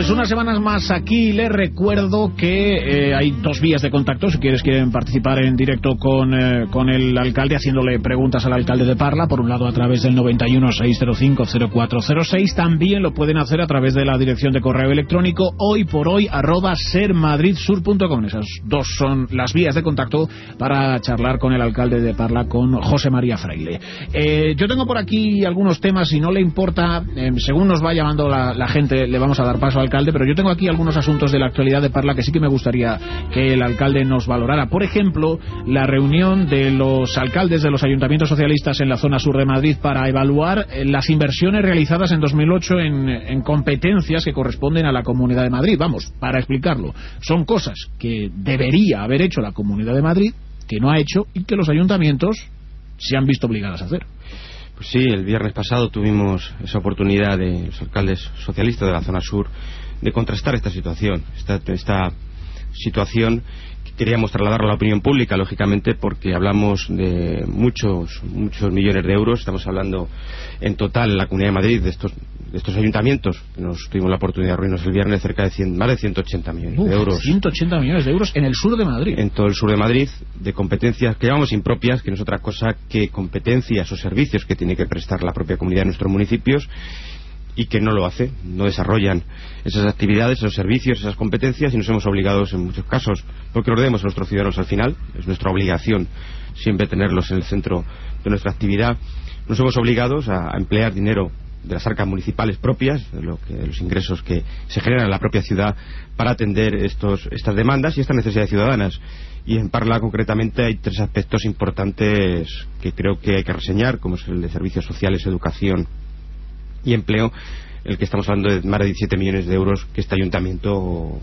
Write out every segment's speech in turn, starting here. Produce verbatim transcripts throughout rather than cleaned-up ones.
Pues unas semanas más aquí. Les recuerdo que eh, hay dos vías de contacto si quieres quieren participar en directo con, eh, con el alcalde, haciéndole preguntas al alcalde de Parla. Por un lado a través del noventa y uno, seiscientos cinco, cero cuatro cero seis. También lo pueden hacer a través de la dirección de correo electrónico hoy por hoy arroba sermadridsur punto com. Esas dos son las vías de contacto para charlar con el alcalde de Parla, con José María Fraile. Eh, yo tengo por aquí algunos temas, si no le importa, eh, según nos va llamando la, la gente, le vamos a dar paso al alcalde, pero yo tengo aquí algunos asuntos de la actualidad de Parla que sí que me gustaría que el alcalde nos valorara. Por ejemplo, la reunión de los alcaldes de los ayuntamientos socialistas en la zona sur de Madrid para evaluar las inversiones realizadas en dos mil ocho en, en competencias que corresponden a la Comunidad de Madrid. Vamos, para explicarlo, son cosas que debería haber hecho la Comunidad de Madrid, que no ha hecho y que los ayuntamientos se han visto obligados a hacer. Pues sí, el viernes pasado tuvimos esa oportunidad de los alcaldes socialistas de la zona sur de contrastar esta situación, esta, esta situación que queríamos trasladar a la opinión pública, lógicamente, porque hablamos de muchos muchos millones de euros. Estamos hablando en total en la Comunidad de Madrid de estos de estos ayuntamientos que nos tuvimos la oportunidad de reunirnos el viernes, cerca de cien, más de ciento ochenta millones Uf, de euros. ciento ochenta millones de euros en el sur de Madrid. En todo el sur de Madrid, de competencias que llamamos impropias, que no es otra cosa que competencias o servicios que tiene que prestar la propia comunidad de nuestros municipios y que no lo hace, no desarrollan esas actividades, esos servicios, esas competencias, y nos hemos obligados en muchos casos, porque lo debemos a nuestros ciudadanos al final, es nuestra obligación siempre tenerlos en el centro de nuestra actividad. Nos hemos obligados a, a emplear dinero de las arcas municipales propias, de, lo que, de los ingresos que se generan en la propia ciudad, para atender estos, estas demandas y estas necesidades ciudadanas. Y en Parla concretamente hay tres aspectos importantes que creo que hay que reseñar, como es el de servicios sociales, educación y empleo, el que estamos hablando de más de diecisiete millones de euros que este ayuntamiento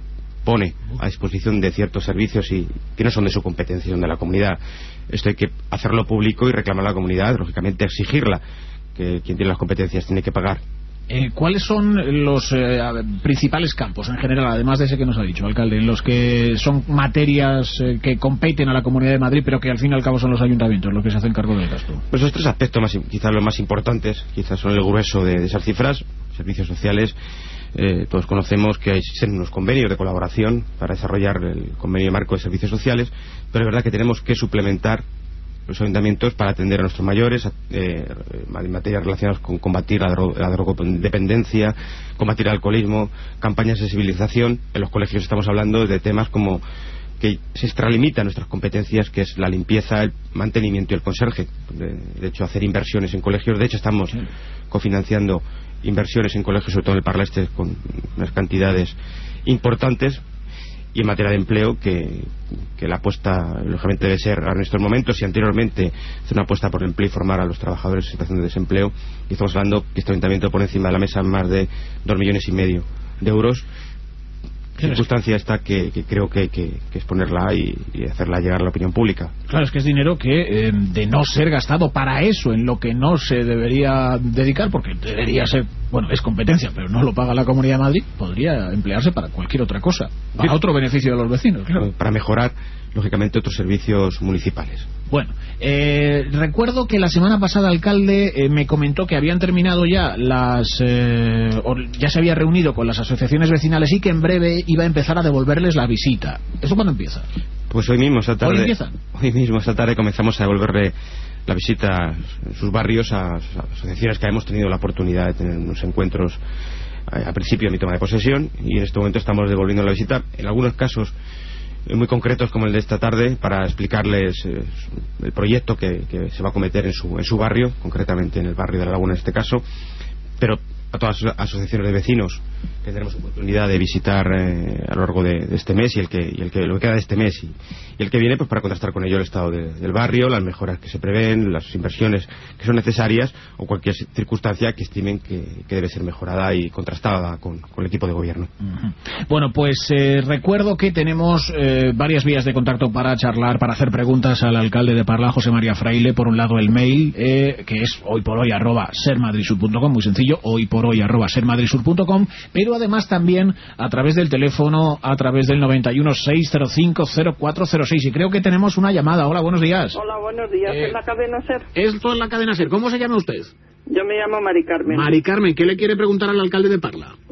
pone a disposición de ciertos servicios y que no son de su competencia, son de la comunidad. Esto hay que hacerlo público y reclamar a la comunidad, lógicamente exigirla, que quien tiene las competencias tiene que pagar. Eh, ¿Cuáles son los eh, principales campos en general, además de ese que nos ha dicho, alcalde, en los que son materias eh, que competen a la Comunidad de Madrid, pero que al fin y al cabo son los ayuntamientos los que se hacen cargo del gasto? Pues esos tres aspectos, más, quizás los más importantes, quizás son el grueso de, de esas cifras. Servicios sociales, eh, todos conocemos que existen unos convenios de colaboración para desarrollar el convenio marco de servicios sociales, pero es verdad que tenemos que suplementar los ayuntamientos para atender a nuestros mayores, eh, en materias relacionadas con combatir la, dro la drogodependencia, combatir el alcoholismo, campañas de sensibilización. En los colegios estamos hablando de temas como que se extralimitan nuestras competencias, que es la limpieza, el mantenimiento y el conserje. De, de hecho, hacer inversiones en colegios. De hecho, estamos sí. cofinanciando inversiones en colegios, sobre todo en el Parla Este, con unas cantidades importantes. Y en materia de empleo, que, que la apuesta lógicamente debe ser a nuestros momentos, y anteriormente hacer una apuesta por el empleo y formar a los trabajadores en situación de desempleo. Y estamos hablando que este ayuntamiento pone encima de la mesa más de dos millones y medio de euros. Circunstancia esta que, que creo que hay que, que exponerla y, y hacerla llegar a la opinión pública. Claro, es que es dinero que, eh, de no ser gastado para eso, en lo que no se debería dedicar, porque debería ser, bueno, es competencia, pero no lo paga la Comunidad de Madrid, podría emplearse para cualquier otra cosa, para sí. otro beneficio de los vecinos, claro. Para mejorar, lógicamente, otros servicios municipales. Bueno, eh, recuerdo que la semana pasada, alcalde, eh, me comentó que habían terminado ya las... Eh, ya se había reunido con las asociaciones vecinales y que en breve iba a empezar a devolverles la visita. ¿Eso cuándo empieza? Pues hoy mismo, esta tarde... ¿Hoy empiezan? Hoy mismo, esta tarde, comenzamos a devolverle la visita en sus barrios a, a asociaciones que hemos tenido la oportunidad de tener unos encuentros a, a principio de mi toma de posesión, y en este momento estamos devolviendo la visita, en algunos casos muy concretos como el de esta tarde, para explicarles eh, el proyecto que, que se va a cometer en su, en su barrio, concretamente en el barrio de La Laguna en este caso, pero a todas las asociaciones de vecinos que tendremos oportunidad de visitar eh, a lo largo de, de este mes y el que, y el que lo que queda de este mes y, y el que viene, pues para contrastar con ello el estado de, del barrio, las mejoras que se prevén, las inversiones que son necesarias o cualquier circunstancia que estimen que, que debe ser mejorada y contrastada con, con el equipo de gobierno. Uh-huh. Bueno, pues eh, recuerdo que tenemos eh, varias vías de contacto para charlar, para hacer preguntas al alcalde de Parla, José María Fraile. Por un lado el mail, eh, que es hoy por hoy arroba sermadridsur punto com, muy sencillo, hoy por hoy arroba sermadridsur punto com, pero además también a través del teléfono, a través del noventa y uno, seiscientos cinco, cero cuatro cero seis. Y creo que tenemos una llamada. Hola, buenos días. Hola, buenos días. Eh, ¿Es la cadena SER? Esto es la cadena SER. ¿Cómo se llama usted? Yo me llamo Mari Carmen. Mari Carmen, ¿qué le quiere preguntar al alcalde de Parla?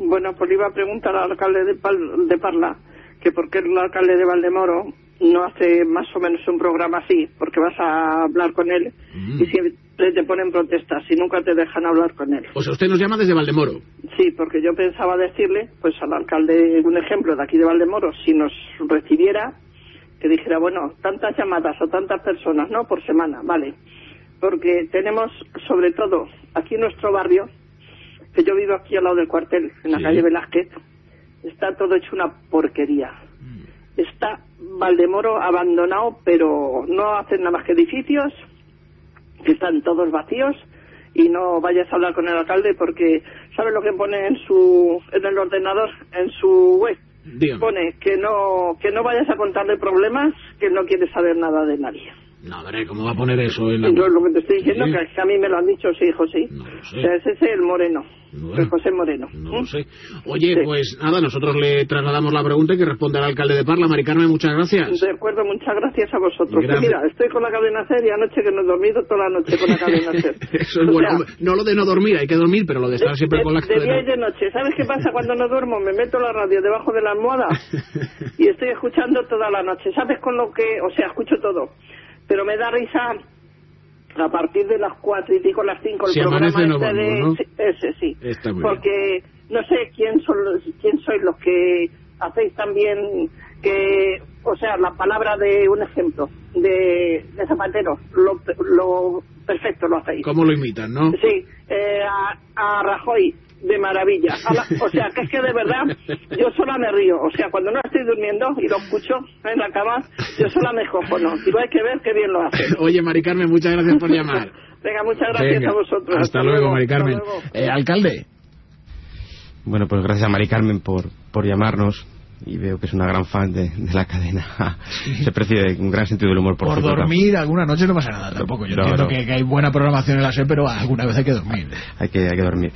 Bueno, pues le iba a preguntar al alcalde de, Pal de Parla que por qué el alcalde de Valdemoro no hace más o menos un programa así, porque vas a hablar con él mm. y siempre te ponen protestas y nunca te dejan hablar con él. O sea, usted nos llama desde Valdemoro. Sí, porque yo pensaba decirle, pues al alcalde, un ejemplo de aquí de Valdemoro, si nos recibiera, que dijera, bueno, tantas llamadas o tantas personas, ¿no?, por semana, vale. Porque tenemos, sobre todo, aquí en nuestro barrio, que yo vivo aquí al lado del cuartel, en la sí. calle Velázquez, está todo hecho una porquería. Mm. Está Valdemoro abandonado, pero no hacen nada más que edificios, que están todos vacíos, y no vayas a hablar con el alcalde porque, ¿sabes lo que pone en su en el ordenador, en su web? Dígame. Pone que no que no vayas a contarle problemas, que no quiere saber nada de nadie. No, veré, ¿cómo va a poner eso en la... No, lo que te estoy diciendo, ¿sí? que a mí me lo han dicho, sí, José. No lo sé. O sea, es ese el Moreno, bueno, el José Moreno. No ¿Mm? lo sé. Oye, sí. pues nada, nosotros le trasladamos la pregunta y que responda el alcalde de Parla. Mari Carmen, muchas gracias. De acuerdo, muchas gracias a vosotros. Gracias. Mira, estoy con la cadena SER y anoche que no he dormido toda la noche con la cadena SER. Eso es o bueno. Sea, no lo de no dormir, hay que dormir, pero lo de estar de, siempre de, con la cadena. De día y de noche. ¿Sabes qué pasa cuando no duermo? Me meto la radio debajo de la almohada y estoy escuchando toda la noche. ¿Sabes con lo que...? O sea, escucho todo. Pero me da risa a partir de las cuatro y pico, las cinco, el si programa este no vamos, de... ¿no? Ese, sí. Está muy Porque bien. No sé quién son los, quién sois los que hacéis también que... O sea, la palabra de un ejemplo, de, de Zapatero, lo, lo perfecto lo hacéis. ¿Cómo lo imitan, no? Sí, eh, a, a Rajoy... de maravilla. La, o sea, que es que de verdad yo sola me río. O sea, cuando no estoy durmiendo y lo escucho en la cama, yo sola me cojono. Y hay que ver qué bien lo hace. Oye, Mari Carmen, muchas gracias por llamar. Venga, muchas gracias Venga, a vosotros. Hasta, hasta luego, luego, Mari Carmen. Luego. Eh, alcalde. Bueno, pues gracias a Mari Carmen por, por llamarnos. Y veo que es una gran fan de, de la cadena. Sí. Se percibe un gran sentido del humor. Por, por dormir, alguna noche no pasa nada tampoco. Yo no, entiendo no. Que, que hay buena programación en la SER, pero alguna vez hay que dormir. Hay que, hay que dormir.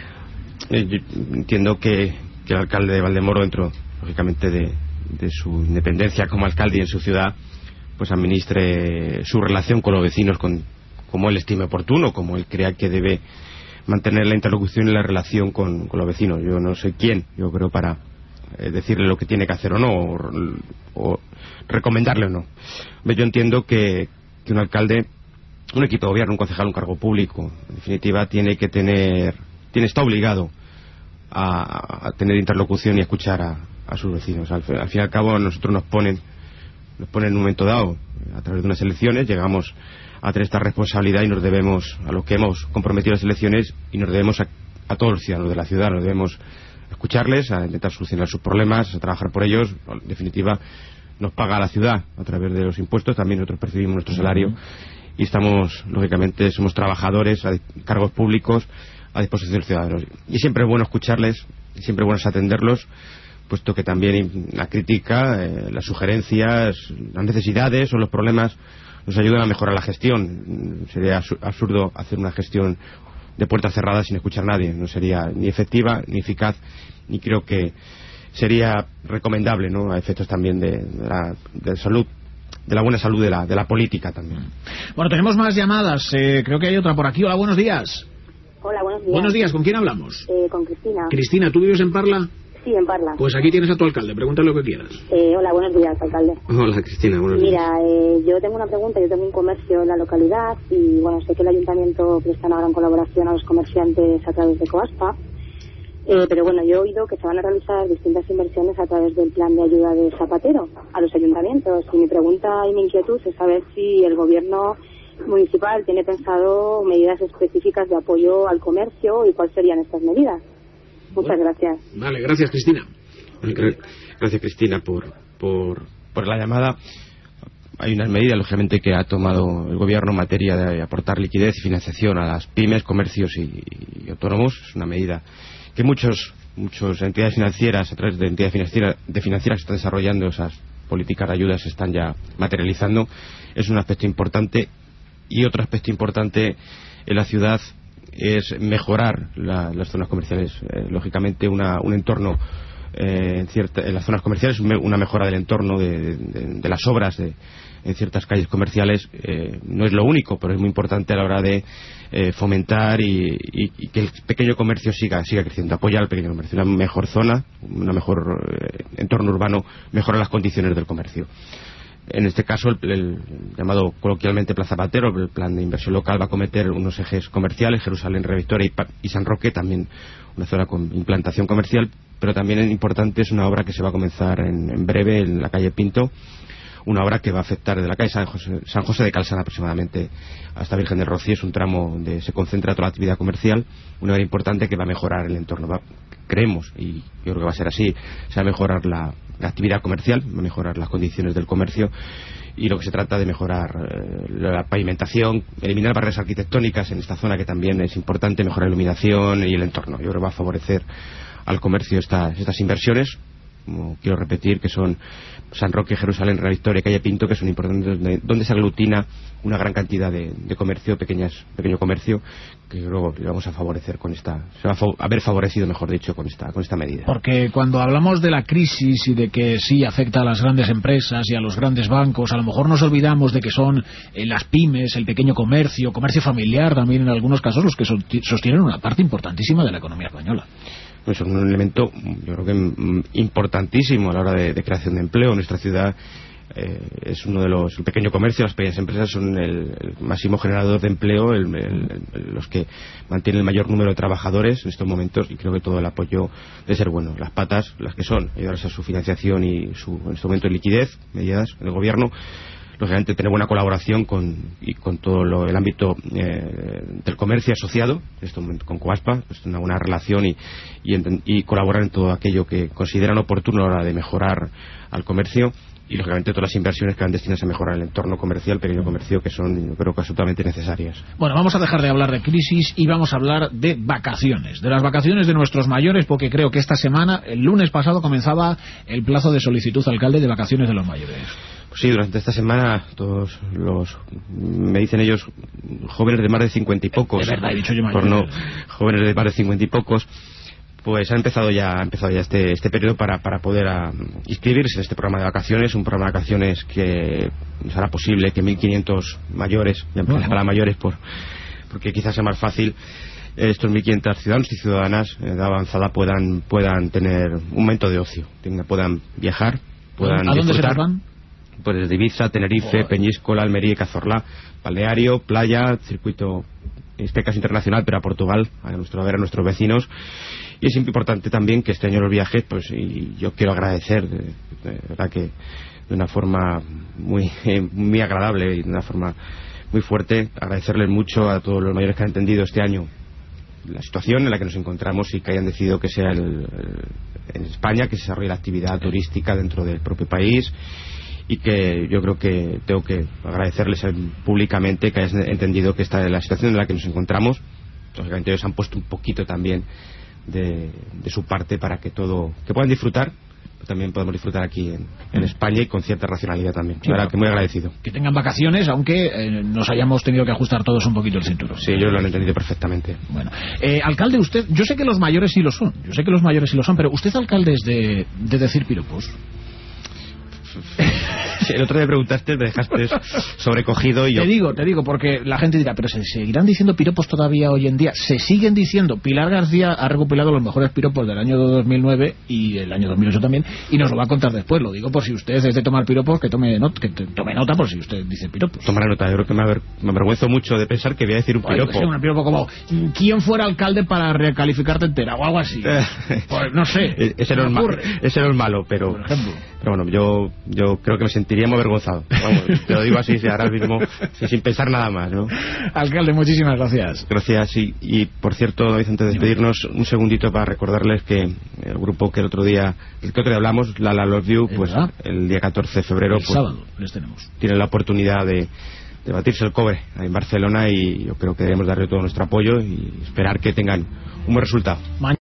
Eh, yo entiendo que, que el alcalde de Valdemoro, dentro, lógicamente, de, de su independencia como alcalde en su ciudad, pues administre su relación con los vecinos con, como él estime oportuno, como él crea que debe mantener la interlocución y la relación con, con los vecinos. Yo no sé quién, yo creo, para eh, decirle lo que tiene que hacer o no, o, o recomendarle o no. Yo entiendo que, que un alcalde, un equipo de gobierno, un concejal, un cargo público, en definitiva, tiene que tener... Tiene, está obligado a, a tener interlocución y a escuchar a, a sus vecinos. Al, al fin y al cabo, a nosotros nos ponen, nos ponen en un momento dado, a través de unas elecciones, llegamos a tener esta responsabilidad y nos debemos, a los que hemos comprometido las elecciones, y nos debemos a, a todos los ciudadanos de la ciudad, nos debemos escucharles, a intentar solucionar sus problemas, a trabajar por ellos. En definitiva, nos paga la ciudad a través de los impuestos, también nosotros percibimos nuestro salario, uh-huh. y estamos, lógicamente, somos trabajadores, a cargos públicos, a disposición de los ciudadanos. Y siempre es bueno escucharles, y siempre es bueno atenderlos, puesto que también la crítica, eh, las sugerencias, las necesidades o los problemas nos ayudan a mejorar la gestión. Sería absurdo hacer una gestión de puertas cerradas sin escuchar a nadie. No sería ni efectiva, ni eficaz, ni creo que sería recomendable, ¿no?, a efectos también de, de, la, de salud, de la buena salud de la, de la política también. Bueno, tenemos más llamadas. Eh, creo que hay otra por aquí. Hola, buenos días. Hola, buenos días. Buenos días, ¿con quién hablamos? Eh, con Cristina. Cristina, ¿tú vives en Parla? Sí, en Parla. Pues aquí tienes a tu alcalde, pregúntale lo que quieras. Eh, hola, buenos días, alcalde. Hola, Cristina, buenos días. Mira, eh, yo tengo una pregunta, yo tengo un comercio en la localidad y, bueno, sé que el ayuntamiento presta una gran colaboración a los comerciantes a través de Coaspa, eh, pero bueno, yo he oído que se van a realizar distintas inversiones a través del plan de ayuda de Zapatero a los ayuntamientos, y mi pregunta y mi inquietud es saber si el gobierno municipal tiene pensado medidas específicas de apoyo al comercio y cuáles serían estas medidas. Muchas bueno, gracias. Vale, gracias, Cristina. Gracias, Cristina, por, por, por la llamada. Hay unas medidas, lógicamente, que ha tomado el gobierno en materia de aportar liquidez y financiación a las pymes, comercios y, y autónomos. Es una medida que muchos muchas entidades financieras, a través de entidades financieras, de financieras que están desarrollando esas políticas de ayuda, se están ya materializando. Es un aspecto importante. Y otro aspecto importante en la ciudad es mejorar la, las zonas comerciales. Eh, lógicamente, una, un entorno eh, en, cierta, en las zonas comerciales, una mejora del entorno de, de, de las obras de, en ciertas calles comerciales. Eh, no es lo único, pero es muy importante a la hora de eh, fomentar y, y, y que el pequeño comercio siga siga creciendo, apoyar al pequeño comercio. Una mejor zona, un mejor eh, entorno urbano mejora las condiciones del comercio. En este caso, el, el llamado coloquialmente Plan Zapatero, el plan de inversión local, va a acometer unos ejes comerciales, Jerusalén, Revictoria y, y San Roque, también una zona con implantación comercial, pero también es importante, es una obra que se va a comenzar en, en breve en la calle Pinto, una obra que va a afectar de la calle San José, San José de Calzana aproximadamente hasta Virgen del Rocío. Es un tramo donde se concentra toda la actividad comercial, una obra importante que va a mejorar el entorno. Va, creemos, y yo creo que va a ser así, se va a mejorar la, la actividad comercial, va a mejorar las condiciones del comercio, y lo que se trata de mejorar eh, la pavimentación, eliminar barreras arquitectónicas en esta zona, que también es importante, mejorar la iluminación y el entorno. Yo creo que va a favorecer al comercio estas, estas inversiones. Como quiero repetir, que son San Roque, Jerusalén, Revictoria y calle Pinto, que son importantes, donde, donde se aglutina una gran cantidad de, de comercio, pequeñas, pequeño comercio, que luego le vamos a favorecer con esta, se va a haber favorecido, mejor dicho, con esta, con esta medida. Porque cuando hablamos de la crisis y de que sí afecta a las grandes empresas y a los grandes bancos, a lo mejor nos olvidamos de que son eh, las pymes, el pequeño comercio, comercio familiar también en algunos casos, los que sostienen una parte importantísima de la economía española. Pues es un elemento, yo creo que importantísimo a la hora de, de creación de empleo. Nuestra ciudad eh, es uno de los, el pequeño comercio, las pequeñas empresas son el, el máximo generador de empleo, el, el, el, los que mantienen el mayor número de trabajadores en estos momentos, y creo que todo el apoyo debe ser bueno. Las patas, las que son, ayudarse a su financiación y su, en este momento, liquidez, medidas del gobierno. Lógicamente, tener buena colaboración con, y con todo lo, el ámbito eh, del comercio asociado, esto con Coaspa, pues una buena relación y, y, y colaborar en todo aquello que consideran oportuno a la hora de mejorar al comercio, y lógicamente todas las inversiones que van destinadas a mejorar el entorno comercial, pequeño comercio, que son, yo creo que absolutamente necesarias. Bueno, vamos a dejar de hablar de crisis y vamos a hablar de vacaciones, de las vacaciones de nuestros mayores, porque creo que esta semana, el lunes pasado, comenzaba el plazo de solicitud, alcalde, de vacaciones de los mayores. Sí, durante esta semana todos los, me dicen ellos, jóvenes de más de cincuenta y pocos, de verdad, he dicho yo por no, jóvenes de más de cincuenta y pocos, pues ha empezado ya, ha empezado ya este, este periodo para, para poder a, inscribirse en este programa de vacaciones, un programa de vacaciones que nos hará posible que mil quinientos mayores, ya empezamos para mayores por, porque quizás sea más fácil, estos mil quinientos ciudadanos y ciudadanas de edad avanzada puedan, puedan tener un momento de ocio, tengan, puedan viajar, puedan ¿A dónde disfrutar. se van? Pues desde Ibiza, Tenerife, oh. Peñíscola, Almería y Cazorla, balneario, playa, circuito, en este caso internacional, pero a Portugal, a nuestro a ver a nuestros vecinos. Y es importante también que este año los viajes, pues, y yo quiero agradecer, de, de verdad que de una forma muy, muy agradable y de una forma muy fuerte, agradecerles mucho a todos los mayores que han entendido este año la situación en la que nos encontramos y que hayan decidido que sea el, el, en España, que se desarrolle la actividad turística dentro del propio país. Y que yo creo que tengo que agradecerles públicamente que hayan entendido que esta es la situación en la que nos encontramos. Lógicamente ellos han puesto un poquito también de, de su parte para que todo, que puedan disfrutar, pero también podemos disfrutar aquí en, en España y con cierta racionalidad también. Sí, la verdad que muy agradecido. Que tengan vacaciones, aunque eh, nos hayamos tenido que ajustar todos un poquito el cinturón. Sí, ellos lo han entendido perfectamente. Bueno, eh, alcalde, usted, yo sé que los mayores sí lo son, yo sé que los mayores sí lo son, pero usted, alcalde, es de, de decir piropos. El otro día me preguntaste, me dejaste sobrecogido y yo... Te digo, te digo, porque la gente dirá, pero ¿se seguirán diciendo piropos todavía hoy en día? Se siguen diciendo. Pilar García ha recopilado los mejores piropos del año dos mil nueve y el año dos mil ocho también, y nos lo va a contar después. Lo digo por si usted es de tomar piropos, que tome, not que tome nota por si usted dice piropos. Tomaré nota, yo creo que me, aver me avergüenzo mucho de pensar que voy a decir un piropo. Pues, un piropo como, ¿quién fuera alcalde para recalificarte entera? O algo así. Pues no sé. Ese no, es ese no es malo, pero... Por ejemplo. Pero bueno, yo, yo creo que me sentiría muy avergonzado. Vamos, te lo digo así, ahora mismo, sin pensar nada más, ¿no? Alcalde, muchísimas gracias. Gracias, y, y por cierto, David, antes de despedirnos, un segundito para recordarles que el grupo que el otro día, el que otro día hablamos, La La Love You, pues verdad? el día catorce de febrero, el pues, sábado, les tenemos. Tienen la oportunidad de, de batirse el cobre en Barcelona, y yo creo que debemos darle todo nuestro apoyo y esperar que tengan un buen resultado.